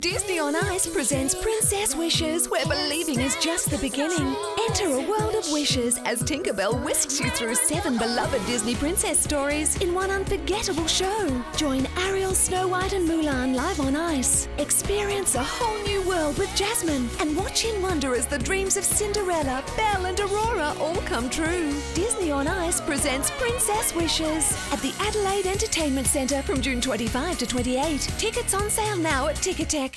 Disney on Ice presents Princess Wishes, where believing is just the beginning. Enter a world of wishes as Tinkerbell whisks you through 7 beloved Disney princess stories in one unforgettable show. Join Ariel, Snow White and Mulan live on ice. Experience a whole new world with Jasmine and watch in wonder as the dreams of Cinderella, Belle and Aurora all come true. Disney on Ice presents Princess Wishes at the Adelaide Entertainment Centre from June 25 to 28. Tickets on sale now at Ticketek.